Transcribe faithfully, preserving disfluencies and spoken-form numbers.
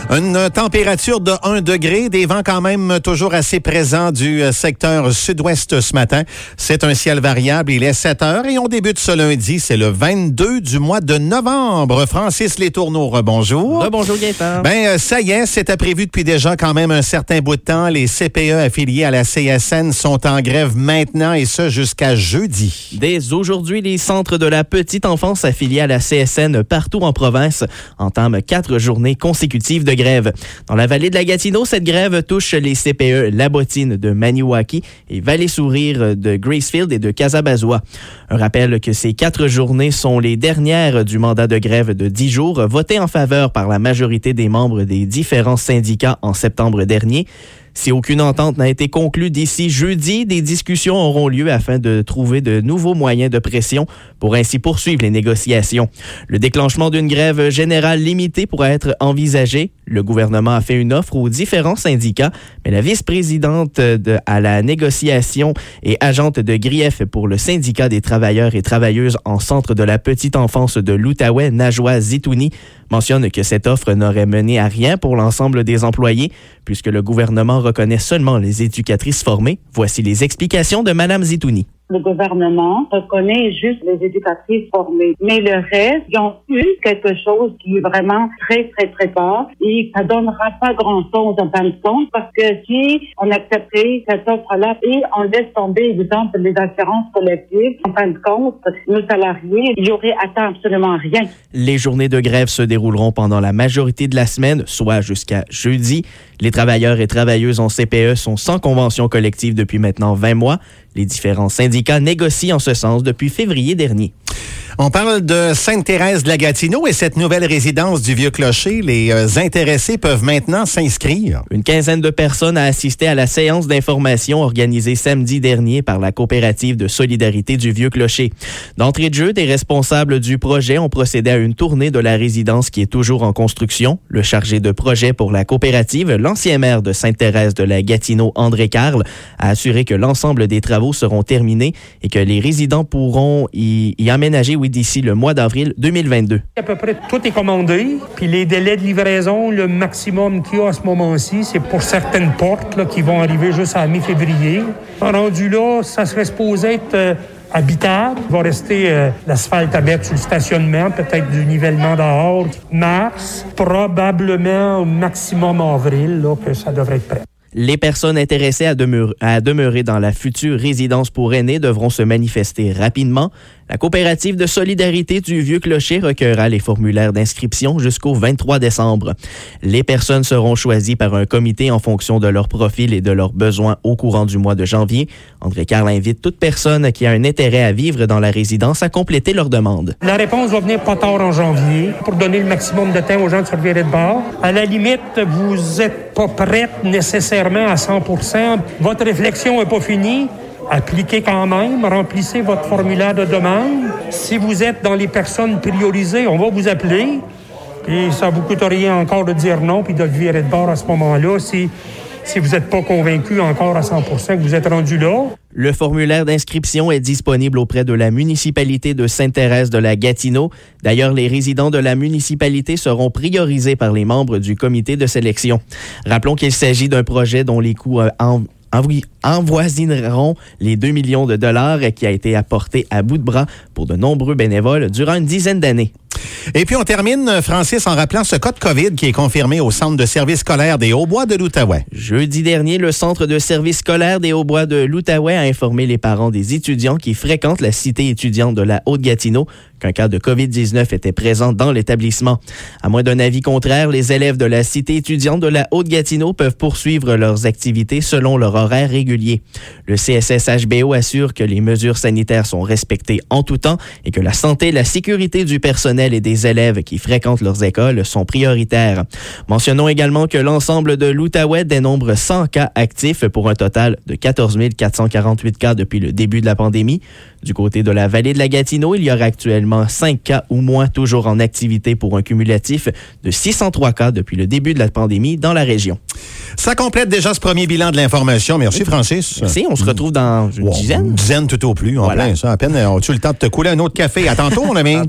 Une température de un degré, des vents quand même toujours assez présents du secteur sud-ouest ce matin. C'est un ciel variable, il est sept heures et on débute ce lundi, c'est le vingt-deux du mois de novembre. Francis Letourneau, rebonjour. Rebonjour Gaëtan. Ben ça y est, c'était prévu depuis déjà quand même un certain bout de temps. Les C P E affiliés à la C S N sont en grève maintenant et ce jusqu'à jeudi. Dès aujourd'hui, les centres de la petite enfance affiliés à la C S N partout en province entament quatre journées consécutives de grève. Dans la vallée de la Gatineau, cette grève touche les C P E La Bottine de Maniwaki et Vallée-Sourire de Gracefield et de Casabazois. Un rappel que ces quatre journées sont les dernières du mandat de grève de dix jours, voté en faveur par la majorité des membres des différents syndicats en septembre dernier. Si aucune entente n'a été conclue d'ici jeudi, des discussions auront lieu afin de trouver de nouveaux moyens de pression pour ainsi poursuivre les négociations. Le déclenchement d'une grève générale limitée pourrait être envisagé. Le gouvernement a fait une offre aux différents syndicats, mais la vice-présidente de, à la négociation et agente de grief pour le syndicat des travailleurs et travailleuses en centre de la petite enfance de l'Outaouais, Najwa Zitouni, mentionne que cette offre n'aurait mené à rien pour l'ensemble des employés, puisque le gouvernement reconnaît seulement les éducatrices formées. Voici les explications de Mme Zitouni. Le gouvernement reconnaît juste les éducatrices formées. Mais le reste, ils ont eu quelque chose qui est vraiment très, très, très fort et ça donnera pas grand-chose en fin de compte parce que si on accepterait cette offre-là et on laisse tomber, exemple, les assurances collectives, en fin de compte, nos salariés, il y aurait atteint absolument rien. Les journées de grève se dérouleront pendant la majorité de la semaine, soit jusqu'à jeudi. Les travailleurs et travailleuses en C P E sont sans convention collective depuis maintenant vingt mois. Les différents syndicats négocient en ce sens depuis février dernier. On parle de Sainte-Thérèse de la Gatineau et cette nouvelle résidence du Vieux-Clocher. Les euh, intéressés peuvent maintenant s'inscrire. Une quinzaine de personnes a assisté à la séance d'information organisée samedi dernier par la coopérative de solidarité du Vieux-Clocher. D'entrée de jeu, des responsables du projet ont procédé à une tournée de la résidence qui est toujours en construction. Le chargé de projet pour la coopérative, l'ancien maire de Sainte-Thérèse de la Gatineau, André Carle, a assuré que l'ensemble des travaux seront terminés et que les résidents pourront y, y aménager oui, d'ici le mois d'avril deux mille vingt-deux. À peu près tout est commandé, puis les délais de livraison, le maximum qu'il y a à ce moment-ci, c'est pour certaines portes là, qui vont arriver juste à mi-février. Rendu là, ça serait supposé être euh, habitable. Il va rester euh, l'asphalte à mettre sur le stationnement, peut-être du nivellement dehors. Mars, probablement au maximum avril, là, que ça devrait être prêt. Les personnes intéressées à demeurer, à demeurer dans la future résidence pour aînés devront se manifester rapidement. La coopérative de solidarité du Vieux-Clocher recueillera les formulaires d'inscription jusqu'au vingt-trois décembre. Les personnes seront choisies par un comité en fonction de leur profil et de leurs besoins au courant du mois de janvier. André Carle invite toute personne qui a un intérêt à vivre dans la résidence à compléter leur demande. La réponse va venir pas tard en janvier pour donner le maximum de temps aux gens de se revirer de bord. À la limite, vous n'êtes pas prête nécessairement à cent pour cent. Votre réflexion n'est pas finie. Appliquez quand même, remplissez votre formulaire de demande. Si vous êtes dans les personnes priorisées, on va vous appeler. Et ça ne vous coûte rien encore de dire non puis de le virer de bord à ce moment-là si, si vous n'êtes pas convaincu encore à cent pour cent que vous êtes rendu là. Le formulaire d'inscription est disponible auprès de la municipalité de Sainte-Thérèse de la Gatineau. D'ailleurs, les résidents de la municipalité seront priorisés par les membres du comité de sélection. Rappelons qu'il s'agit d'un projet dont les coûts euh, en envoisineront les deux millions de dollars qui a été apporté à bout de bras pour de nombreux bénévoles durant une dizaine d'années. Et puis on termine, Francis, en rappelant ce cas de COVID qui est confirmé au centre de service scolaire des Hauts-Bois de l'Outaouais. Jeudi dernier, le centre de service scolaire des Hauts-Bois de l'Outaouais a informé les parents des étudiants qui fréquentent la cité étudiante de la Haute-Gatineau qu'un cas de covid dix-neuf était présent dans l'établissement. À moins d'un avis contraire, les élèves de la cité étudiante de la Haute-Gatineau peuvent poursuivre leurs activités selon leur horaire régulier. Le C S S H B O assure que les mesures sanitaires sont respectées en tout temps et que la santé et la sécurité du personnel et des élèves qui fréquentent leurs écoles sont prioritaires. Mentionnons également que l'ensemble de l'Outaouais dénombre cent cas actifs pour un total de quatorze mille quatre cent quarante-huit cas depuis le début de la pandémie. Du côté de la vallée de la Gatineau, il y aura actuellement cinq cas ou moins toujours en activité pour un cumulatif de six cent trois cas depuis le début de la pandémie dans la région. Ça complète déjà ce premier bilan de l'information. Merci, Francis. Merci, on se retrouve dans une wow, dizaine. Une dizaine tout au plus, en voilà. plein ça. À peine, as-tu le temps de te couler un autre café? À tantôt, mon ami.